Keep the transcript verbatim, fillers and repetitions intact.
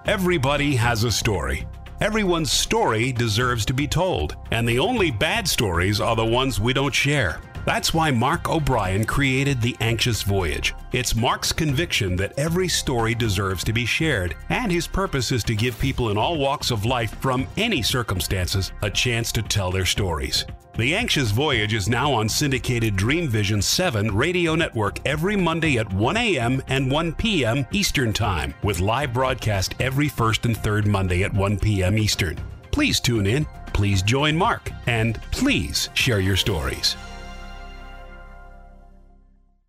Everybody has a story. Everyone's story deserves to be told, and the only bad stories are the ones we don't share. That's why Mark O'Brien created The Anxious Voyage. It's Mark's conviction that every story deserves to be shared, and his purpose is to give people in all walks of life from any circumstances a chance to tell their stories. The Anxious Voyage is now on syndicated Dream Vision seven radio network every Monday at one a.m. and one p.m. Eastern Time, with live broadcast every first and third Monday at one p.m. Eastern. Please tune in, please join Mark, and please share your stories.